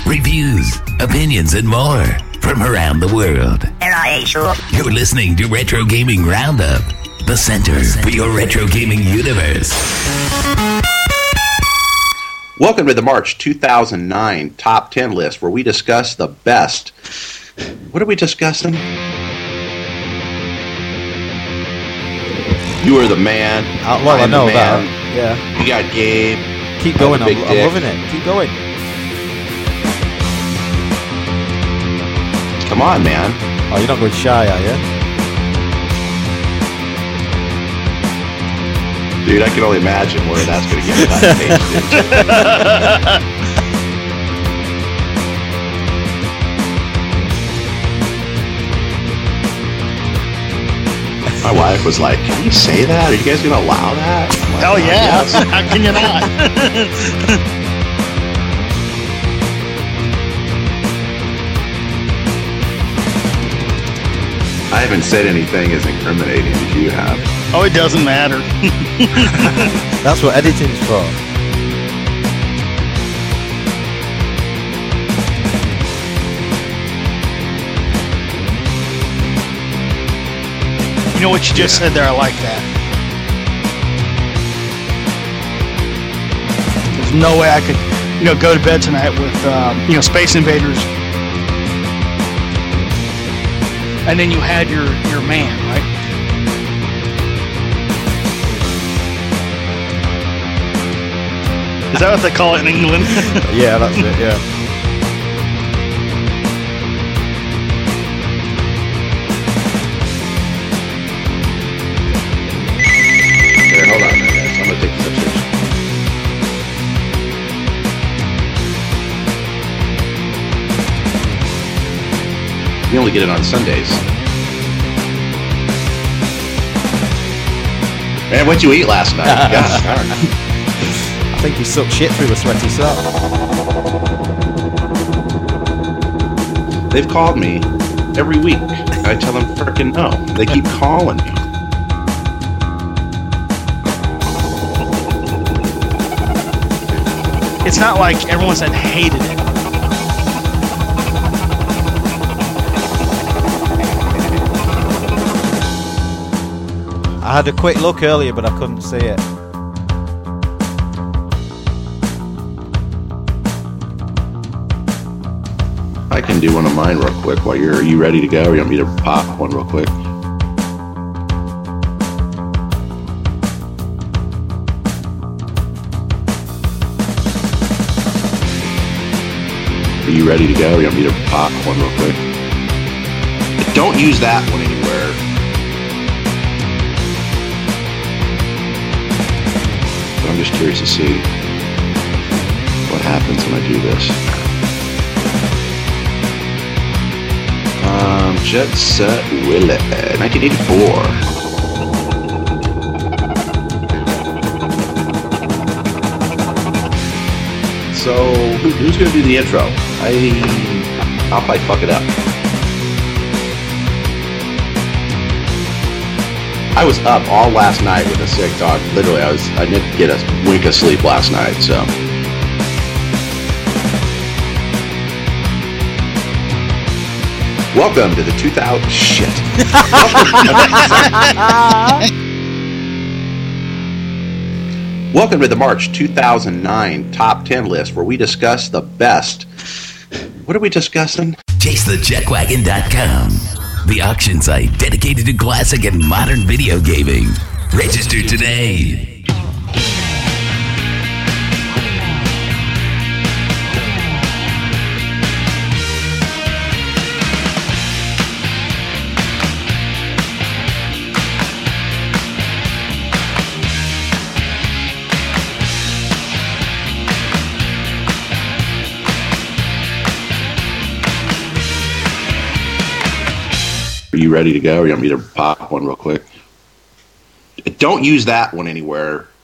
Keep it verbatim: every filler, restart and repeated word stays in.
reviews, opinions, and more from around the world. You're listening to Retro Gaming Roundup, the center for your retro gaming universe. Welcome to the March two thousand nine Top ten list, where we discuss the best. What are we discussing? You are the man. Uh, well, I, I know that. Yeah. You got Gabe. Keep going. I'm, I'm loving it. Keep going. Come on, man. Oh, you're not going shy, are you? Dude, I can only imagine where that's going to get that page. My wife was like, "Can you say that? Are you guys going to allow that?" Like, Hell yeah! How can you not? I haven't said anything as incriminating as you have. Oh, it doesn't matter. That's what editing's for. You know what you just yeah. said there? I like that. There's no way I could, you know, go to bed tonight with, um, you know, Space Invaders, and then you had your your man, right? Is that what they call it in England? Yeah, that's it. Yeah. You only get it on Sundays. Man, what'd you eat last night? God, I think you sucked shit through a sweaty sock. They've called me every week. I tell them frickin' no. They keep calling me. It's not like everyone said hated it. I had a quick look earlier, but I couldn't see it. I can do one of mine real quick while you're... Are you ready to go? Or you want me to pop one real quick? Are you ready to go? Or you want me to pop one real quick? But don't use that one anywhere. I'm just curious to see what happens when I do this. Um, Jet Set Willie, nineteen eighty-four. So, who, who's going to do the intro? I, I'll probably fuck it up. I was up all last night with a sick dog. Literally, I was I didn't get a wink of sleep last night, so. Welcome to the two thousand... Shit. Welcome to the March two thousand nine Top ten list, where we discuss the best. What are we discussing? Chase the Jet Wagon dot com. The auction site dedicated to classic and modern video gaming. Register today. Are you ready to go? Or you want me to pop one real quick? Don't use that one anywhere.